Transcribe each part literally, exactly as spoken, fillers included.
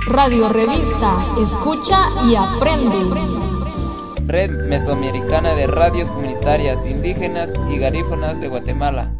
Radio Revista, escucha y aprende. Red Mesoamericana de Radios Comunitarias Indígenas y Garífunas de Guatemala.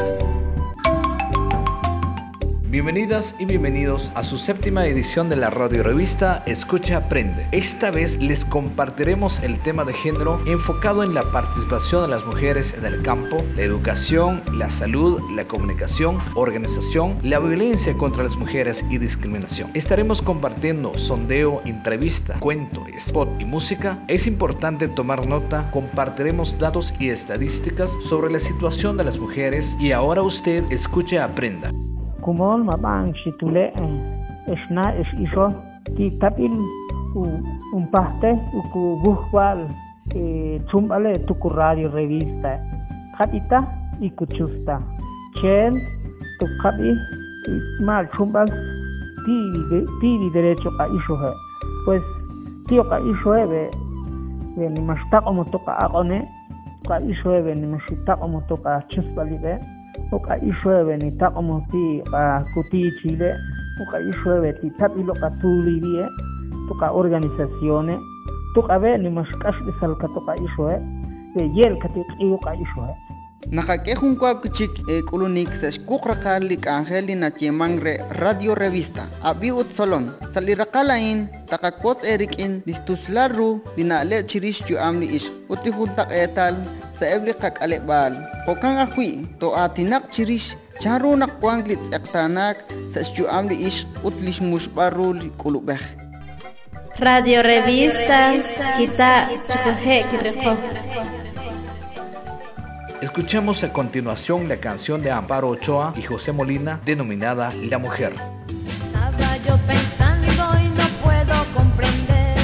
Bienvenidas y bienvenidos a su séptima edición de la radio revista Escucha Aprende. Esta vez les compartiremos el tema de género enfocado en la participación de las mujeres en el campo, la educación, la salud, la comunicación, organización, la violencia contra las mujeres y discriminación. Estaremos compartiendo sondeo, entrevista, cuento, spot y música. Es importante tomar nota, compartiremos datos y estadísticas sobre la situación de las mujeres y ahora usted escuche y aprenda. Kumol mabang situle esna es iso ti tapin un paste uku buhwal chumbale tuku radio revista katita ikuchusta chen tu kabi mal chumbal ti ti derecho a iso he pues tío ka iso he be ni masta como toca agone ka iso he ni masta como toca chuspali be Oka ishueve ni takomo ti kuti Chile, oka ishueve ti tapilo katulivie, toka organizaciones, toka ve ni mashkash de salka toka ishueve, de yel katik iyoka ishueve. Nakakehun kwa kuchik kulunik sa kukrakalik Angeli na Tiemangre Radio Revista, abi utsolon, salirakalain, takakot erikin, distuslaru, dinale chirish yu amni ish, utihuntak etal, sa ebli kak alebal, pokang akwi, to atinak chirish, charo nakwanglit ektanak, sa yu amni ish, utlish mushbarul kulubeh. Radio Revista, kita chukuhe kireko. Escuchamos a continuación la canción de Amparo Ochoa y José Molina denominada La Mujer. Estaba yo pensando y no puedo comprender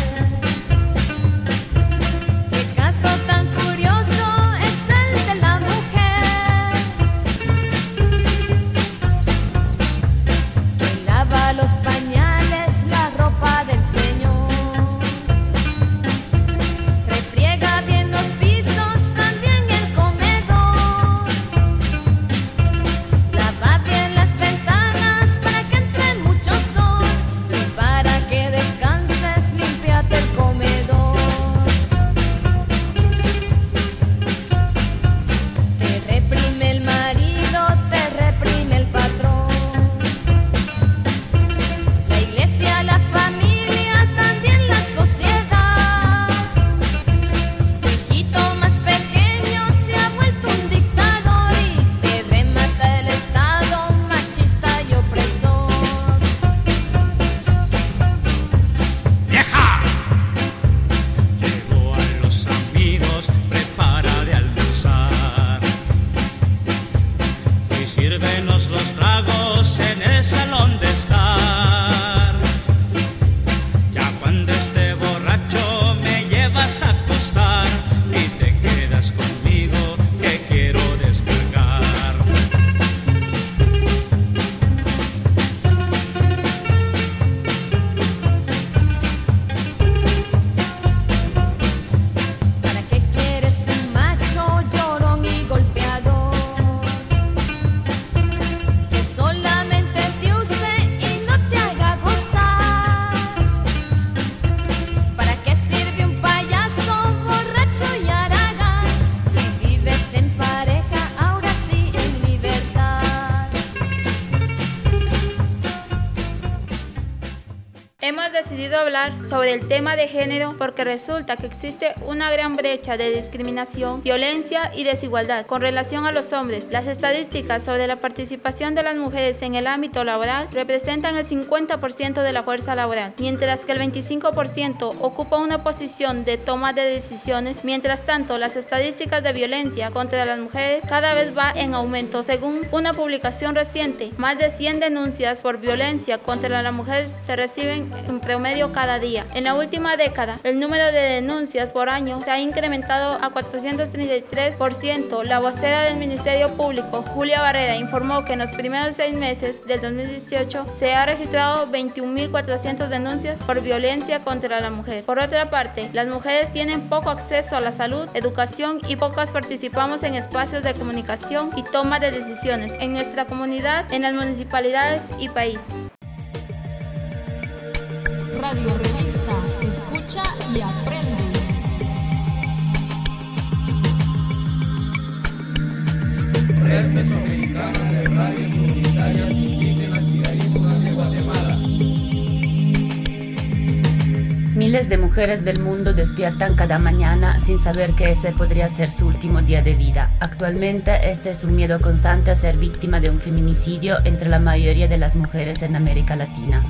qué caso tan curioso es el de la mujer que lava los pañales, la ropa del Señor, refriega bien los pisos. Sobre el tema de género porque resulta que existe una gran brecha de discriminación, violencia y desigualdad con relación a los hombres. Las estadísticas sobre la participación de las mujeres en el ámbito laboral representan el cincuenta por ciento de la fuerza laboral, mientras que el veinticinco por ciento ocupa una posición de toma de decisiones. Mientras tanto, las estadísticas de violencia contra las mujeres cada vez va en aumento. Según una publicación reciente, más de cien denuncias por violencia contra la mujer se reciben en promedio cada día. En la última década, el número de denuncias por año se ha incrementado a cuatrocientos treinta y tres por ciento. La vocera del Ministerio Público, Julia Barrera, informó que en los primeros seis meses del dos mil dieciocho se ha registrado veintiún mil cuatrocientas denuncias por violencia contra la mujer. Por otra parte, las mujeres tienen poco acceso a la salud, educación y pocas participamos en espacios de comunicación y toma de decisiones en nuestra comunidad, en las municipalidades y país. Radio Revista, escucha y aprende. Red Mesoamericana de Radios Comunitarias Indígenas y Garífunas de Guatemala. Miles de mujeres del mundo despiertan cada mañana sin saber que ese podría ser su último día de vida. Actualmente este es un miedo constante a ser víctima de un feminicidio entre la mayoría de las mujeres en América Latina.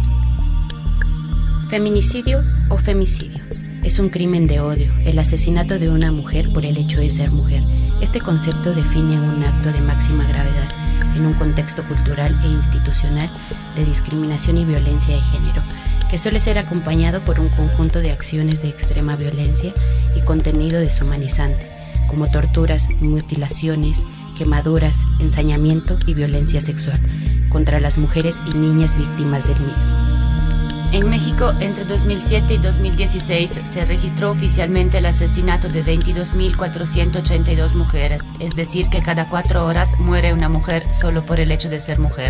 Feminicidio o femicidio es un crimen de odio, el asesinato de una mujer por el hecho de ser mujer. Este concepto define un acto de máxima gravedad en un contexto cultural e institucional de discriminación y violencia de género, que suele ser acompañado por un conjunto de acciones de extrema violencia y contenido deshumanizante, como torturas, mutilaciones, quemaduras, ensañamiento y violencia sexual contra las mujeres y niñas víctimas del mismo. En México, entre dos mil siete y dos mil dieciséis, se registró oficialmente el asesinato de veintidós mil cuatrocientas ochenta y dos mujeres, es decir, que cada cuatro horas muere una mujer solo por el hecho de ser mujer.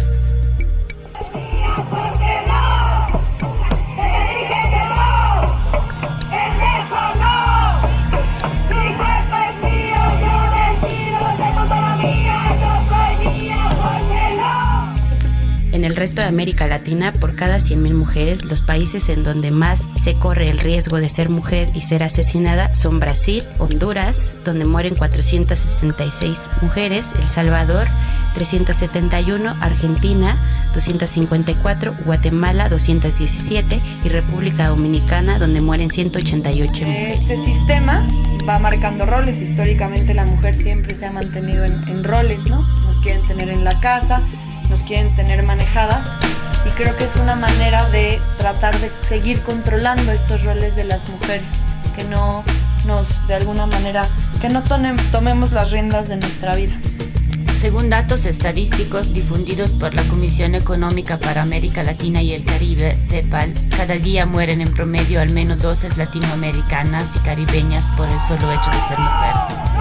En el resto de América Latina, por cada cien mil mujeres, los países en donde más se corre el riesgo de ser mujer y ser asesinada son Brasil, Honduras, donde mueren cuatrocientas sesenta y seis mujeres, El Salvador, trescientas setenta y uno, Argentina, doscientas cincuenta y cuatro, Guatemala, doscientas diecisiete y República Dominicana, donde mueren ciento ochenta y ocho mujeres. Este sistema va marcando roles. Históricamente la mujer siempre se ha mantenido en, en roles, ¿no? Nos quieren tener en la casa, nos quieren tener manejadas, y creo que es una manera de tratar de seguir controlando estos roles de las mujeres, que no nos, de alguna manera, que no tome, tomemos las riendas de nuestra vida. Según datos estadísticos difundidos por la Comisión Económica para América Latina y el Caribe, CEPAL, cada día mueren en promedio al menos doce latinoamericanas y caribeñas por el solo hecho de ser mujer.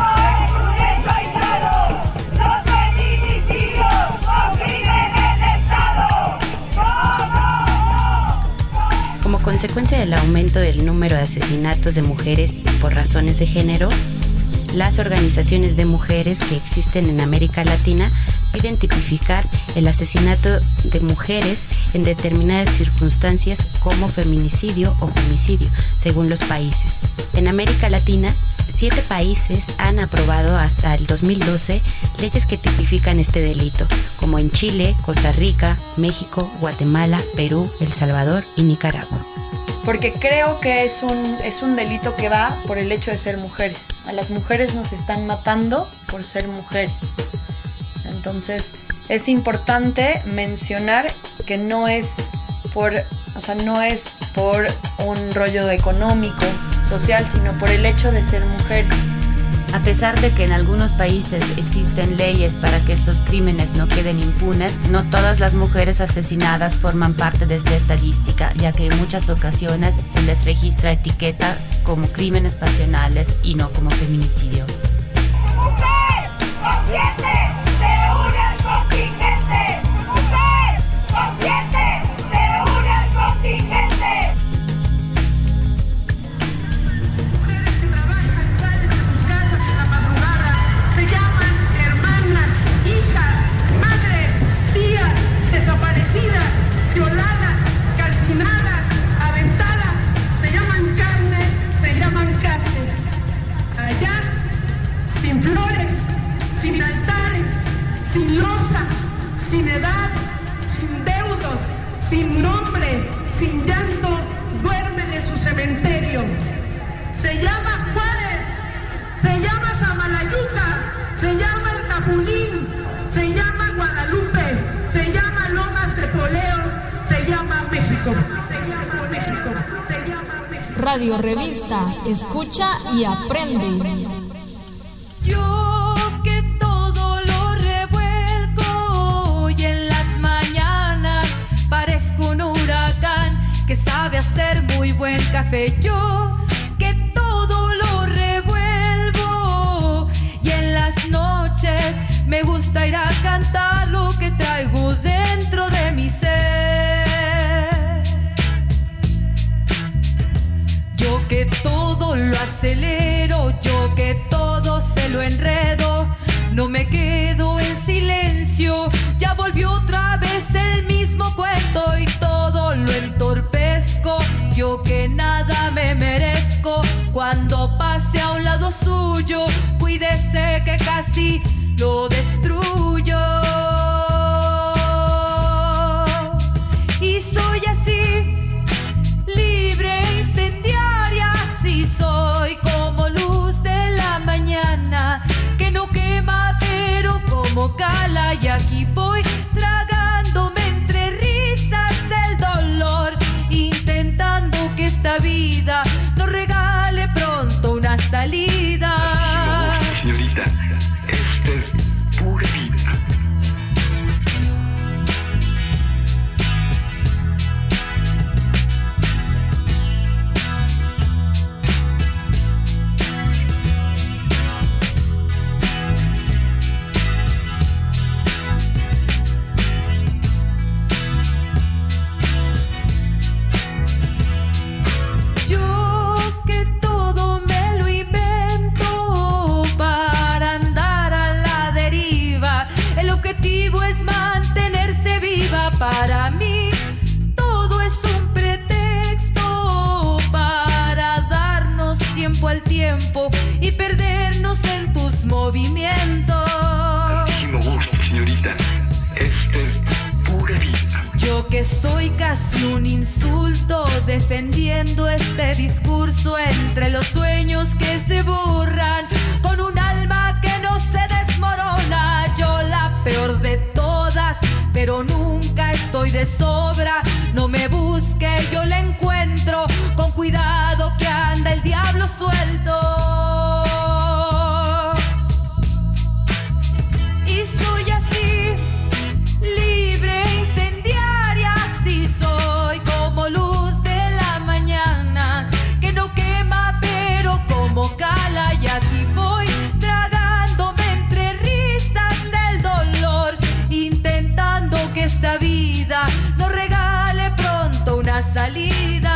Como consecuencia del aumento del número de asesinatos de mujeres por razones de género, las organizaciones de mujeres que existen en América Latina piden tipificar el asesinato de mujeres en determinadas circunstancias como feminicidio o femicidio, según los países. En América Latina, siete países han aprobado hasta el dos mil doce leyes que tipifican este delito, como en Chile, Costa Rica, México, Guatemala, Perú, El Salvador y Nicaragua. Porque creo que es un, es un delito que va por el hecho de ser mujeres. A las mujeres nos están matando por ser mujeres. Entonces es importante mencionar que no es por, o sea, no es por un rollo económico, social, sino por el hecho de ser mujeres. A pesar de que en algunos países existen leyes para que estos crímenes no queden impunes, no todas las mujeres asesinadas forman parte de esta estadística, ya que en muchas ocasiones se les registra etiqueta como crímenes pasionales y no como feminicidio. ¡Mujer consciente se une al contingente! ¡Mujer consciente se une al contingente! Desaparecidas, violadas, calcinadas, aventadas, se llaman carne, se llaman carne. Allá, sin flores, sin altares, sin losas, sin edad, sin deudos, sin nombre, sin llanto, duermen en su cementerio. Se llama Juárez, se llama Samalayuca, se llama El Capulín, se llama Guadalupe, se llama Lomas de Poleo, se llama México, se llama México, se llama México. Radio Revista, escucha y aprende. Yo que todo lo revuelco y en las mañanas parezco un huracán que sabe hacer muy buen café. Yo que todo lo revuelvo y en las noches me gusta ir a cantar lo que traigo dentro de mi ser. un insulto, defendiendo este discurso entre los sueños que se borran, con un alma que no se desmorona. Yo la peor de todas, pero nunca estoy de sobra. No me busque, yo la encuentro. Con cuidado que anda el diablo suelto. Y soy así, libre, incendiaria. Sí soy como luz de la mañana, que no quema pero como cala. Y aquí voy tragándome entre risas del dolor, intentando que esta vida nos regale pronto una salida.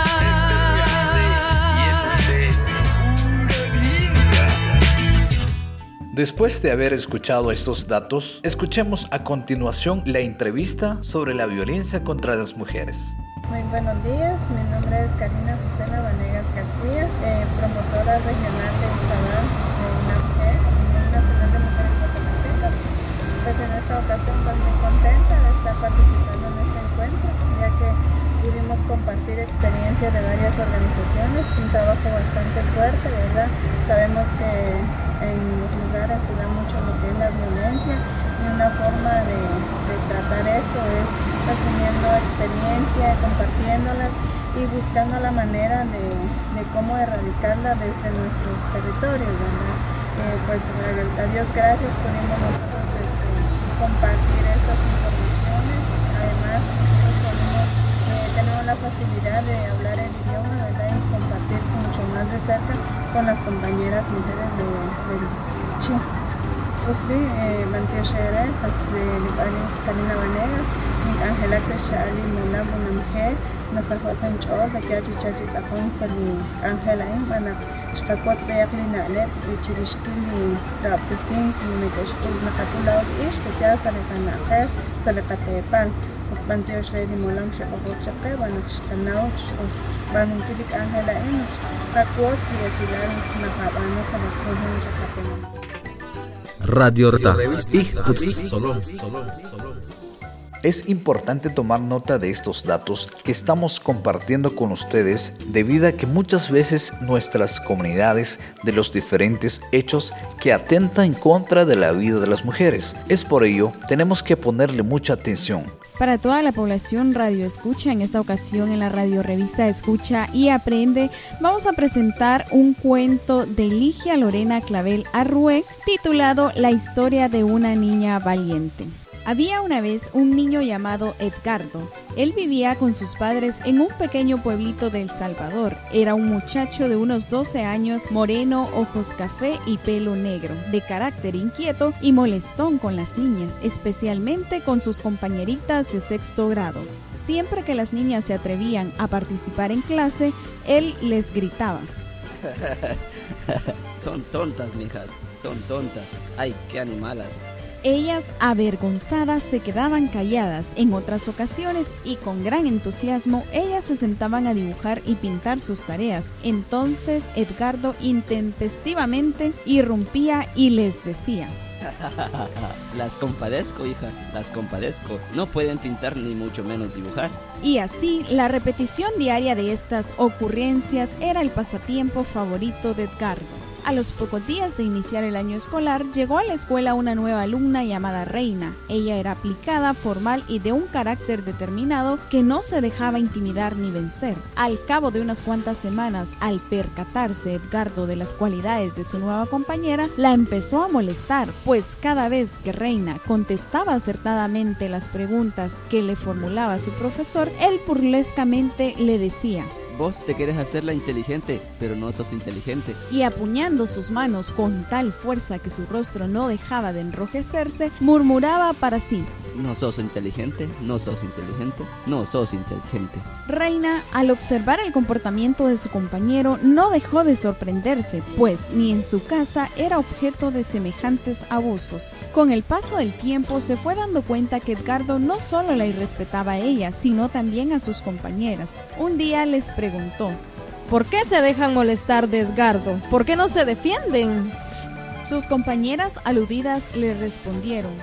Después de haber escuchado estos datos, escuchemos a continuación la entrevista sobre la violencia contra las mujeres. Muy buenos días, mi nombre es Karina Susana Vanegas García, eh, promotora regional de Izabal de una mujer, Unión Nacional de Mujeres Guatemaltecas. Pues en esta ocasión estoy muy contenta de estar participando en este encuentro, ya que pudimos compartir experiencias de varias organizaciones, un trabajo bastante fuerte, ¿verdad? Sabemos que en los lugares se da mucho lo que es la violencia, y una forma de, de tratar esto es asumiendo experiencia, compartiéndolas y buscando la manera de, de cómo erradicarla desde nuestros territorios, ¿verdad? Eh, pues a, a Dios gracias pudimos nosotros este, compartir estas informaciones. Además pues, pudimos, eh, tenemos la facilidad de hablar el idioma, ¿verdad? Y compartir mucho más de cerca con las compañeras mujeres de, del Chi. Pues vi, Bantia Shere, Karina Vanegas, Angela Chali, Mona, una mujer, nos ajuasan chor, de que hay chichachis a Consali, Angela, Mana, Shkakwat Beakli Nale, Chirishkili, Raptesin, Mikashkul, Nakatula, Ish, que ya sale Kanajer, sale Katepal. Bantia Shere, Molam, Shakapot Chake, Banach, Kanauch, Banunkilik Angela, Ish, Kakwat, y Asilan, Nakabano, Salafujan, Chakapeman. Radio Reta. Es importante tomar nota de estos datos que estamos compartiendo con ustedes debido a que muchas veces nuestras comunidades de los diferentes hechos que atentan en contra de la vida de las mujeres. Es por ello tenemos que ponerle mucha atención. Para toda la población Radio Escucha, en esta ocasión en la radio revista Escucha y Aprende, vamos a presentar un cuento de Ligia Lorena Clavel Arrué titulado La historia de una niña valiente. Había una vez un niño llamado Edgardo. Él vivía con sus padres en un pequeño pueblito de El Salvador. Era un muchacho de unos doce años, moreno, ojos café y pelo negro, de carácter inquieto y molestón con las niñas, especialmente con sus compañeritas de sexto grado. Siempre que las niñas se atrevían a participar en clase, él les gritaba. Son tontas, mijas, son tontas. Ay, qué animalas. Ellas, avergonzadas, se quedaban calladas. En otras ocasiones, y con gran entusiasmo, ellas se sentaban a dibujar y pintar sus tareas. Entonces, Edgardo intempestivamente irrumpía y les decía: Las compadezco, hijas, las compadezco. No pueden pintar ni mucho menos dibujar. Y así, la repetición diaria de estas ocurrencias era el pasatiempo favorito de Edgardo. A los pocos días de iniciar el año escolar, llegó a la escuela una nueva alumna llamada Reina. Ella era aplicada, formal y de un carácter determinado que no se dejaba intimidar ni vencer. Al cabo de unas cuantas semanas, al percatarse Edgardo de las cualidades de su nueva compañera, la empezó a molestar, pues cada vez que Reina contestaba acertadamente las preguntas que le formulaba su profesor, él burlescamente le decía: Vos te querés hacer la inteligente, pero no sos inteligente. Y apuñando sus manos con tal fuerza que su rostro no dejaba de enrojecerse, murmuraba para sí: No sos inteligente, no sos inteligente, no sos inteligente. Reina, al observar el comportamiento de su compañero, no dejó de sorprenderse, pues ni en su casa era objeto de semejantes abusos. Con el paso del tiempo se fue dando cuenta que Edgardo no solo la irrespetaba a ella, sino también a sus compañeras. Un día les preguntó: ¿Por qué se dejan molestar de Edgardo? ¿Por qué no se defienden? Sus compañeras aludidas le respondieron: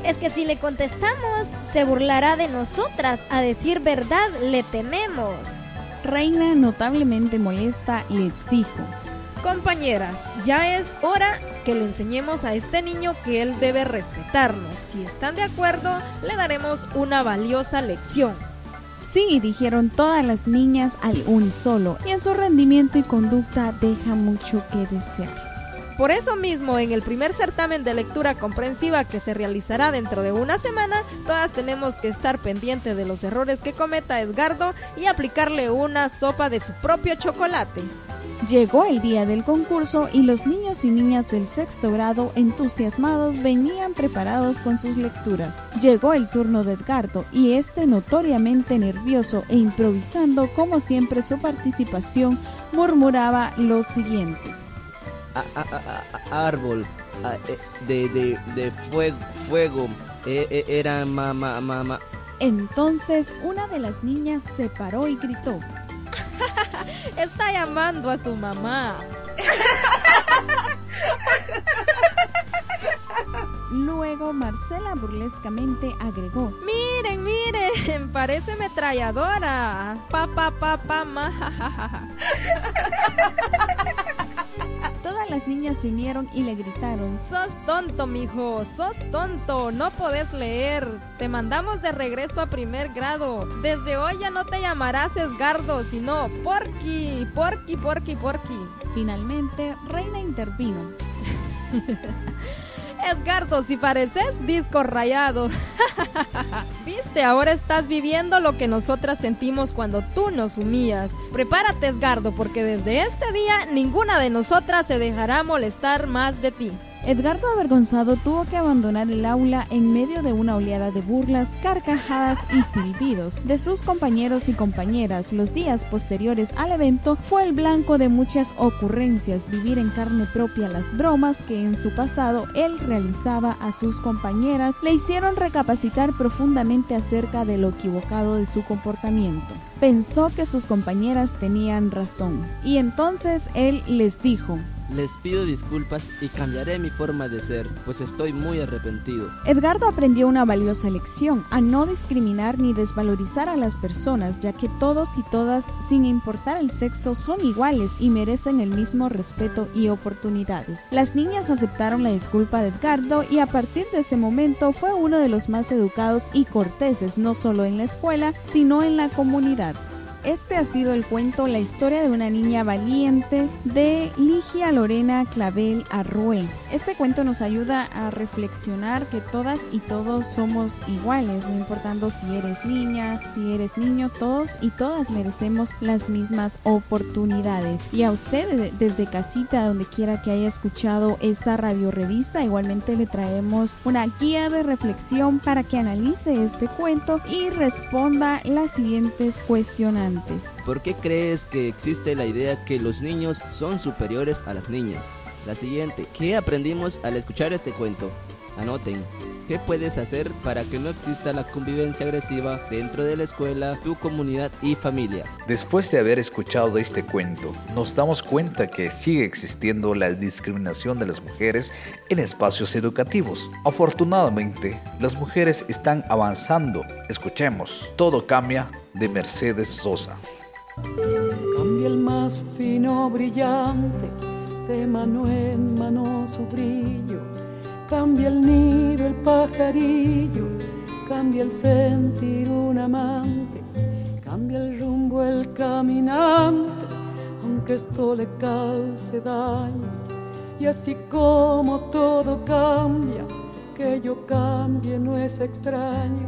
Es que si le contestamos, se burlará de nosotras. A decir verdad, le tememos. Reina, notablemente molesta, les dijo: compañeras, ya es hora que le enseñemos a este niño que él debe respetarnos. Si están de acuerdo, le daremos una valiosa lección. Sí, dijeron todas las niñas al unísono, y en su rendimiento y conducta deja mucho que desear. Por eso mismo, en el primer certamen de lectura comprensiva que se realizará dentro de una semana, todas tenemos que estar pendientes de los errores que cometa Edgardo y aplicarle una sopa de su propio chocolate. Llegó el día del concurso y los niños y niñas del sexto grado, entusiasmados, venían preparados con sus lecturas. Llegó el turno de Edgardo y este, notoriamente nervioso e improvisando como siempre su participación, murmuraba lo siguiente: A, a, a, a, árbol, a, eh, de, de, de fuego, fuego, eh, eh, era mamá, mamá. Entonces una de las niñas se paró y gritó: está llamando a su mamá. Luego Marcela burlescamente agregó: miren, miren, parece ametralladora. Pa, pa, pa, pa, ma, ja, ja, ja. Todas las niñas se unieron y le gritaron: sos tonto, mijo, sos tonto, no podés leer. Te mandamos de regreso a primer grado. Desde hoy ya no te llamarás Edgardo, sino Porky, Porky, Porky, Porky. Finalmente, Reina intervino: Edgardo, si pareces disco rayado. Viste, ahora estás viviendo lo que nosotras sentimos cuando tú nos humillas. Prepárate, Edgardo, porque desde este día ninguna de nosotras se dejará molestar más de ti. Edgardo, avergonzado, tuvo que abandonar el aula en medio de una oleada de burlas, carcajadas y silbidos de sus compañeros y compañeras. Los días posteriores al evento fue el blanco de muchas ocurrencias. Vivir en carne propia las bromas que en su pasado él realizaba a sus compañeras le hicieron recapacitar profundamente acerca de lo equivocado de su comportamiento. Pensó que sus compañeras tenían razón y entonces él les dijo: les pido disculpas y cambiaré mi forma de ser, pues estoy muy arrepentido. Edgardo aprendió una valiosa lección: a no discriminar ni desvalorizar a las personas, ya que todos y todas, sin importar el sexo, son iguales y merecen el mismo respeto y oportunidades. Las niñas aceptaron la disculpa de Edgardo y a partir de ese momento fue uno de los más educados y corteses, no solo en la escuela, sino en la comunidad. Este ha sido el cuento La historia de una niña valiente de Ligia Lorena Clavel Arrué. Este cuento nos ayuda a reflexionar que todas y todos somos iguales, no importando si eres niña, si eres niño, todos y todas merecemos las mismas oportunidades. Y a usted desde casita, donde quiera que haya escuchado esta radiorevista, igualmente le traemos una guía de reflexión para que analice este cuento y responda las siguientes cuestionantes. ¿Por qué crees que existe la idea que los niños son superiores a las niñas? La siguiente: ¿qué aprendimos al escuchar este cuento? Anoten. ¿Qué puedes hacer para que no exista la convivencia agresiva dentro de la escuela, tu comunidad y familia? Después de haber escuchado este cuento, nos damos cuenta que sigue existiendo la discriminación de las mujeres en espacios educativos. Afortunadamente, las mujeres están avanzando. Escuchemos Todo cambia, de Mercedes Sosa. Cambia el más fino brillante, de mano en mano su brillo. Cambia el nido, el pajarillo, cambia el sentir un amante, cambia el rumbo, el caminante, aunque esto le cause daño. Y así como todo cambia, que yo cambie no es extraño.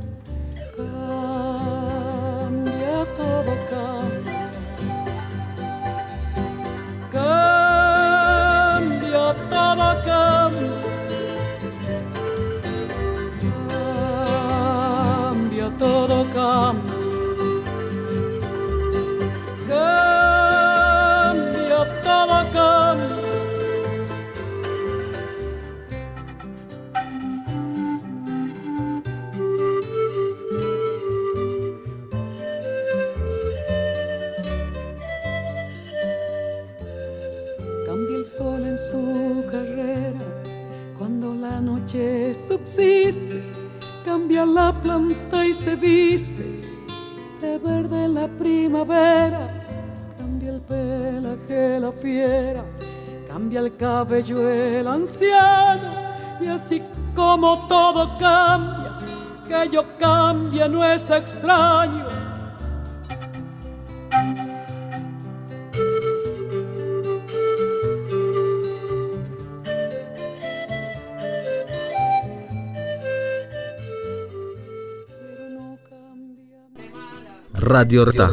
Cambia, todo cambia. Cambia, todo cambia. Todo cambia, cambia, todo cambia. noche subsiste, cambia la planta y se viste de verde en la primavera, cambia el pelaje la fiera, cambia el cabello el anciano, y así como todo cambia, que yo cambie no es extraño. Radio Rta.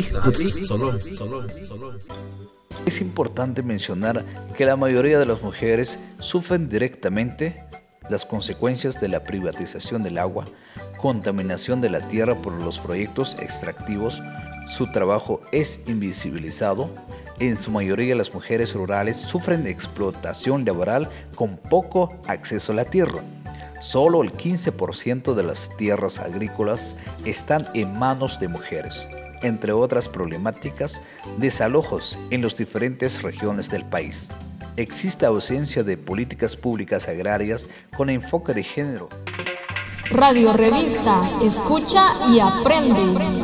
Es importante mencionar que la mayoría de las mujeres sufren directamente las consecuencias de la privatización del agua, contaminación de la tierra por los proyectos extractivos. Su trabajo es invisibilizado. En su mayoría las mujeres rurales sufren explotación laboral con poco acceso a la tierra. Solo el quince por ciento de las tierras agrícolas están en manos de mujeres. Entre otras problemáticas, desalojos en las diferentes regiones del país. Existe ausencia de políticas públicas agrarias con enfoque de género. Radio Revista, escucha y aprende.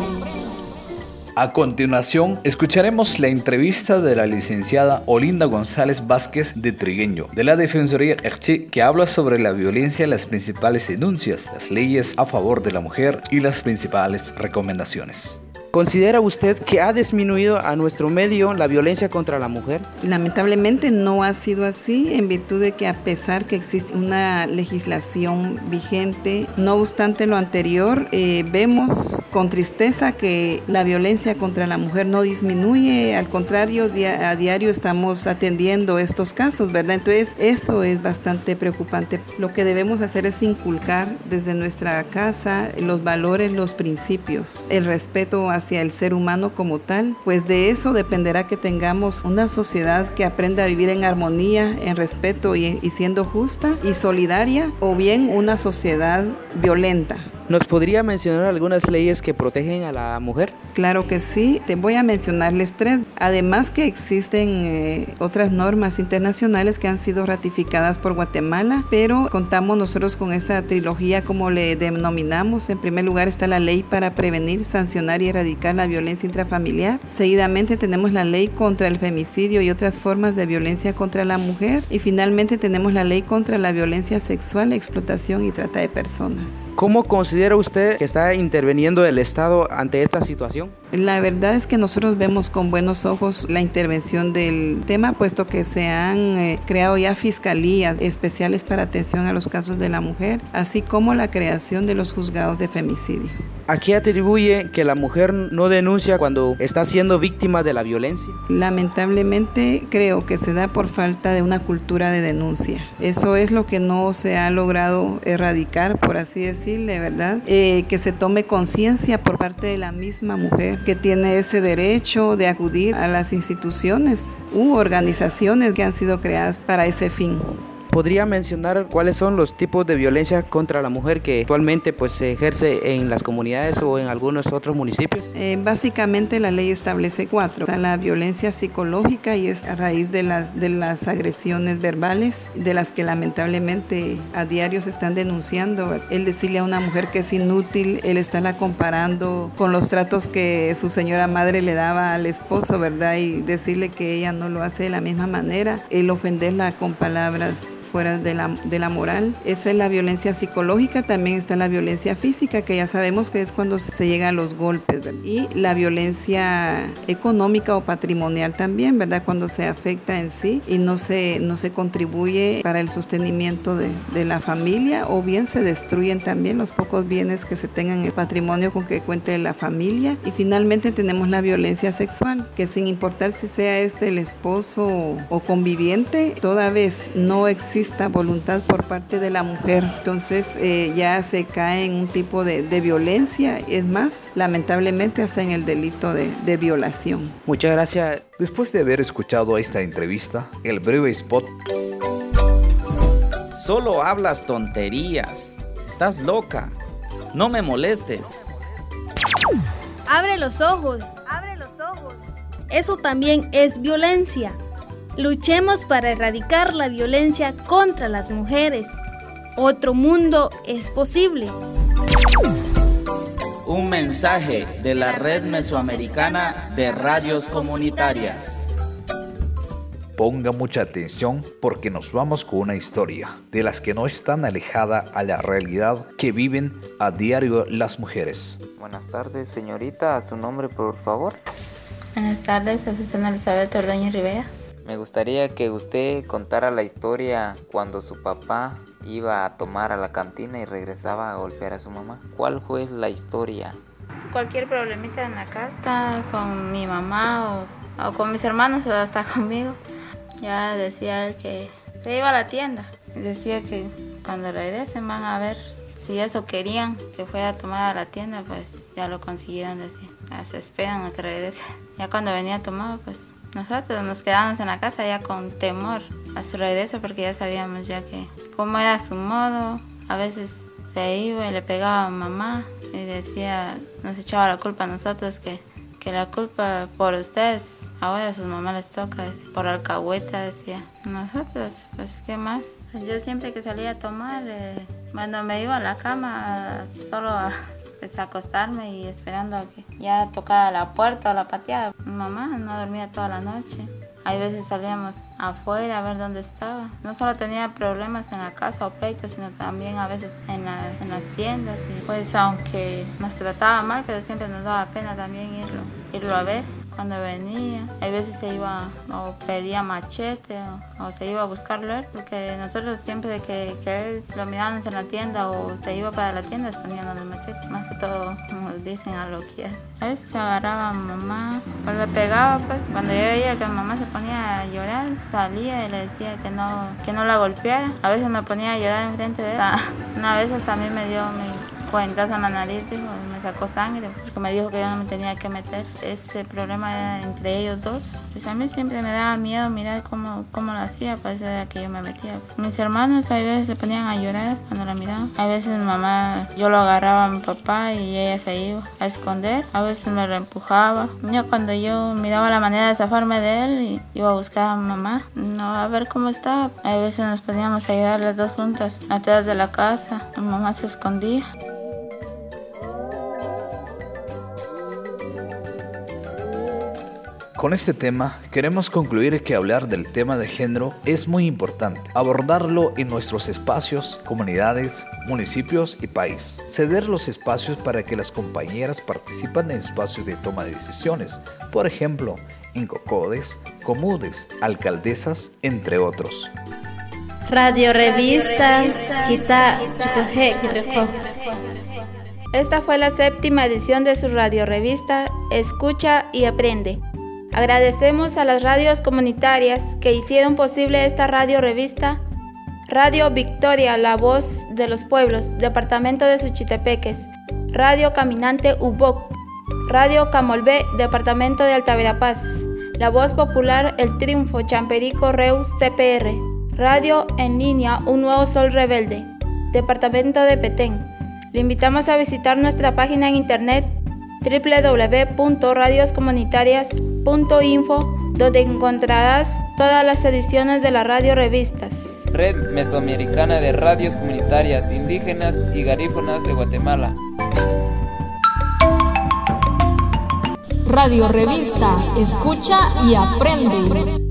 A continuación, escucharemos la entrevista de la licenciada Olinda González Vázquez de Trigueño, de la Defensoría ERCHI, que habla sobre la violencia, las principales denuncias, las leyes a favor de la mujer y las principales recomendaciones. ¿Considera usted que ha disminuido a nuestro medio la violencia contra la mujer? Lamentablemente no ha sido así, en virtud de que a pesar que existe una legislación vigente, no obstante lo anterior, eh, vemos con tristeza que la violencia contra la mujer no disminuye, al contrario, dia- a diario estamos atendiendo estos casos, ¿verdad? Entonces eso es bastante preocupante. Lo que debemos hacer es inculcar desde nuestra casa los valores, los principios, el respeto a hacia el ser humano como tal, pues de eso dependerá que tengamos una sociedad que aprenda a vivir en armonía, en respeto y, y siendo justa y solidaria, o bien una sociedad violenta. ¿Nos podría mencionar algunas leyes que protegen a la mujer? Claro que sí, te voy a mencionarles tres. Además que existen eh, otras normas internacionales que han sido ratificadas por Guatemala, pero contamos nosotros con esta trilogía, como le denominamos. En primer lugar está la ley para prevenir, sancionar y erradicar la violencia intrafamiliar. Seguidamente tenemos la ley contra el femicidio y otras formas de violencia contra la mujer. Y finalmente tenemos la ley contra la violencia sexual, explotación y trata de personas. ¿Cómo considera usted que está interviniendo el Estado ante esta situación? La verdad es que nosotros vemos con buenos ojos la intervención del tema, puesto que se han eh, creado ya fiscalías especiales para atención a los casos de la mujer, así como la creación de los juzgados de femicidio. ¿A qué atribuye que la mujer no denuncia cuando está siendo víctima de la violencia? Lamentablemente creo que se da por falta de una cultura de denuncia. Eso es lo que no se ha logrado erradicar, por así decirle, ¿verdad? Eh, que se tome conciencia por parte de la misma mujer que tiene ese derecho de acudir a las instituciones u organizaciones que han sido creadas para ese fin. ¿Podría mencionar cuáles son los tipos de violencia contra la mujer que actualmente pues se ejerce en las comunidades o en algunos otros municipios? Eh, básicamente la ley establece cuatro. Está la violencia psicológica, y es a raíz de las, de las agresiones verbales, de las que lamentablemente a diario se están denunciando. El decirle a una mujer que es inútil, el estarla comparando con los tratos que su señora madre le daba al esposo, ¿verdad? Y decirle que ella no lo hace de la misma manera, el ofenderla con palabras fuera de la, de la moral. Esa es la violencia psicológica. También está la violencia física, que ya sabemos que es cuando se llega a los golpes, ¿verdad? Y la violencia económica o patrimonial también, ¿verdad? Cuando se afecta en sí y no se, no se contribuye para el sostenimiento de, de la familia, o bien se destruyen también los pocos bienes que se tengan en el patrimonio con que cuente la familia. Y finalmente tenemos la violencia sexual, que sin importar si sea este el esposo o, o conviviente, toda vez no existe voluntad por parte de la mujer, entonces eh, ya se cae en un tipo de, de violencia, es más, lamentablemente hasta en el delito de, de violación. Muchas gracias. Después de haber escuchado esta entrevista, el breve spot. Solo hablas tonterías, estás loca, no me molestes. Abre los ojos, abre los ojos. Eso también es violencia. Luchemos para erradicar la violencia contra las mujeres. Otro mundo es posible. Un mensaje de la Red Mesoamericana de Radios Comunitarias. Ponga mucha atención porque nos vamos con una historia de las que no están alejada a la realidad que viven a diario las mujeres. Buenas tardes, señorita. ¿A su nombre, por favor? Buenas tardes, soy Susana Elizabeth Ordóñez Rivera. Me gustaría que usted contara la historia cuando su papá iba a tomar a la cantina y regresaba a golpear a su mamá. ¿Cuál fue la historia? Cualquier problemita en la casa, con mi mamá o, o con mis hermanos o hasta conmigo, ya decía él que se iba a la tienda. Decía que cuando regresen van a ver si eso querían, que fuera a tomar a la tienda, pues ya lo consiguieron decir. Ya se esperan a que regrese. Ya cuando venía tomado, pues nosotros nos quedamos en la casa ya con temor a su regreso porque ya sabíamos ya que cómo era su modo. A veces se iba y le pegaba a mamá y decía, nos echaba la culpa a nosotros, que, que la culpa por ustedes, ahora a sus mamás les toca, decía, por alcahueta, decía. Nosotros, pues qué más. Yo siempre que salía a tomar, eh, cuando me iba a la cama, solo a pues, acostarme y esperando a que ya tocara la puerta o la pateada. Mi mamá no dormía toda la noche. Hay veces salíamos afuera a ver dónde estaba. No solo tenía problemas en la casa o pleitos, sino también a veces en, la, en las tiendas. Y pues aunque nos trataba mal, pero siempre nos daba pena también irlo, irlo a ver cuando venía. Hay veces se iba o pedía machete o, o se iba a buscarlo él, porque nosotros siempre que, que él lo mirábamos en la tienda o se iba para la tienda escondiendo el machete. Más que todo, como dicen, a lo que a veces se agarraba a mamá, pues le pegaba, pues cuando yo veía que mamá se ponía a llorar, salía y le decía que no, que no la golpeara. A veces me ponía a llorar enfrente de él. Una vez también me dio mi cuentazo en la nariz, dijo, me sacó sangre, porque me dijo que yo no me tenía que meter. Ese problema era entre ellos dos. Pues a mí siempre me daba miedo mirar cómo, cómo lo hacía, pues era que yo me metía. Mis hermanos a veces se ponían a llorar cuando la miraban. A veces mi mamá, yo lo agarraba a mi papá y ella se iba a esconder. A veces me lo empujaba. Ya cuando yo miraba la manera de zafarme de él, y iba a buscar a mi mamá, no, a ver cómo estaba. A veces nos poníamos a llorar las dos juntas atrás de la casa. Mi mamá se escondía. Con este tema queremos concluir que hablar del tema de género es muy importante, abordarlo en nuestros espacios, comunidades, municipios y país, ceder los espacios para que las compañeras participen en espacios de toma de decisiones, por ejemplo, en COCODES, COMUDES, alcaldesas, entre otros. Radio Revista Kita Chukuhe Kireko. Esta fue la séptima edición de su radio revista Escucha y Aprende. Agradecemos a las radios comunitarias que hicieron posible esta radio revista. Radio Victoria, la voz de los pueblos, departamento de Suchitepeques. Radio Caminante Uboc. Radio Camolvé, departamento de Alta Verapaz. La voz popular El Triunfo, Champerico Reus, C P R. Radio en línea Un Nuevo Sol Rebelde, departamento de Petén. Le invitamos a visitar nuestra página en internet doble u doble u doble u punto radios comunitarias punto info, donde encontrarás todas las ediciones de las radio revistas. Red Mesoamericana de Radios Comunitarias Indígenas y Garífunas de Guatemala. Radio Revista, escucha y aprende.